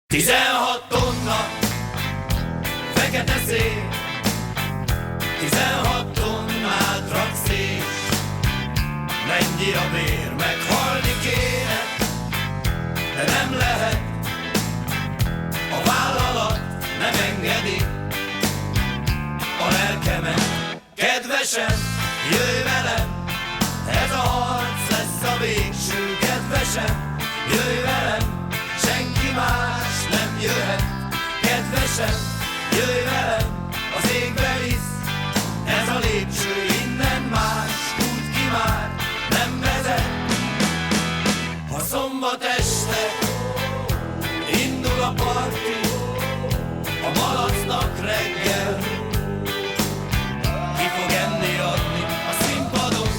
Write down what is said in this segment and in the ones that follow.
16 tonna, fekete szél, 16 tonnát raksz és mennyi a bér, meghalni kéne, de nem lehet, a vállalat nem engedi a lelkemet. Kedvesem, jöjj velem, ez a harc lesz a végső. Kedvesem, jöjj velem, senki más nem jöhet. Kedvesem, jöjj velem, az égbe visz ez a lépcső, innen más út ki már nem vezet. Ha szombat este indul a parti, a malacnak reggel ki fog enni adni a színpadon.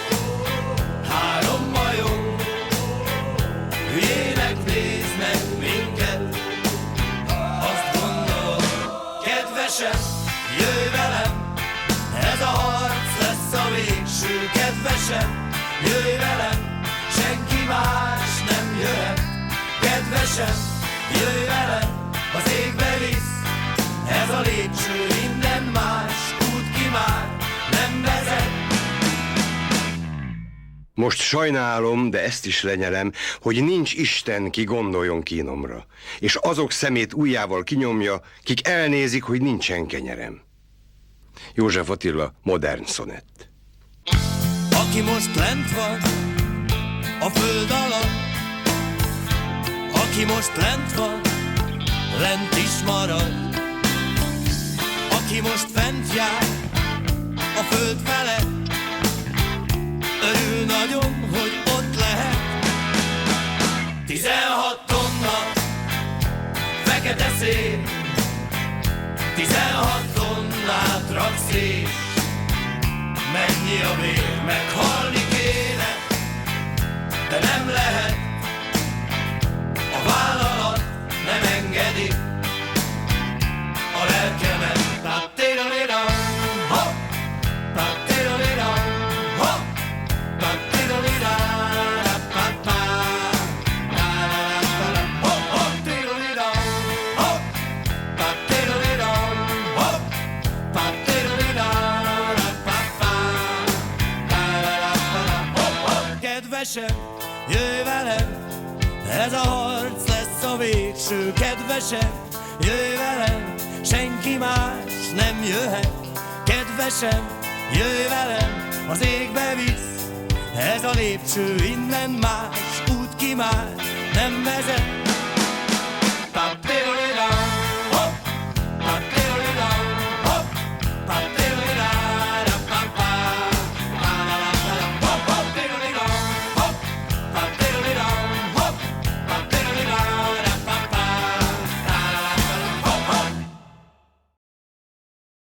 3 majom hülyének néznek minket, azt gondolom. Kedvesem, jöjj velem, ez a harc lesz a végső. Kedvesem, jöjj velem, senki más nem jöhet. Kedvesem, jöjj velem, az égbe visz ez a lépcső, innen más út ki már nem vezet. Most sajnálom, de ezt is lenyelem, hogy nincs Isten, ki gondoljon kínomra, és azok szemét ujjával kinyomja, kik elnézik, hogy nincsen kenyerem. József Attila, modern szonett. Aki most lent van a föld alatt, aki most lent van, lent is marad. Aki most fent jár a föld felett, örül nagyon, hogy ott lehet. 16 tonna, fekete szél, 16 tonnát raksz és mennyi a bér, meghalni kéne, de nem lehet, a vállalat nem engedi a lelkemet. Kedvesem, jöjj velem, ez a harc lesz a végső. Kedvesem, jöjj velem, senki más nem jöhet. Kedvesem, jöjj velem, az égbe visz ez a lépcső, innen más út ki már nem vezet.